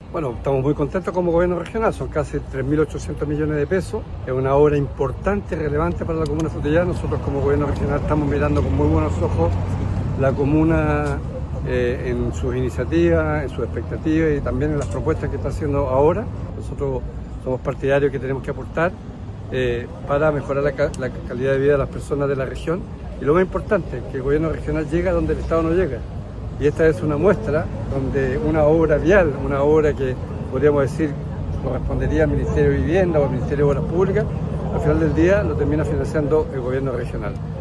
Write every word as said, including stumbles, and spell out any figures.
Bueno, estamos muy contentos como gobierno regional, son casi tres mil ochocientos millones de pesos, es una obra importante y relevante para la comuna de Frutillar. Nosotros como gobierno regional estamos mirando con muy buenos ojos la comuna eh, en sus iniciativas, en sus expectativas y también en las propuestas que está haciendo ahora. Nosotros somos partidarios que tenemos que aportar eh, para mejorar la, la calidad de vida de las personas de la región, y lo más importante, que el gobierno regional llega donde el Estado no llega. Y esta es una muestra donde una obra vial, una obra que podríamos decir correspondería al Ministerio de Vivienda o al Ministerio de Obras Públicas, al final del día lo termina financiando el gobierno regional.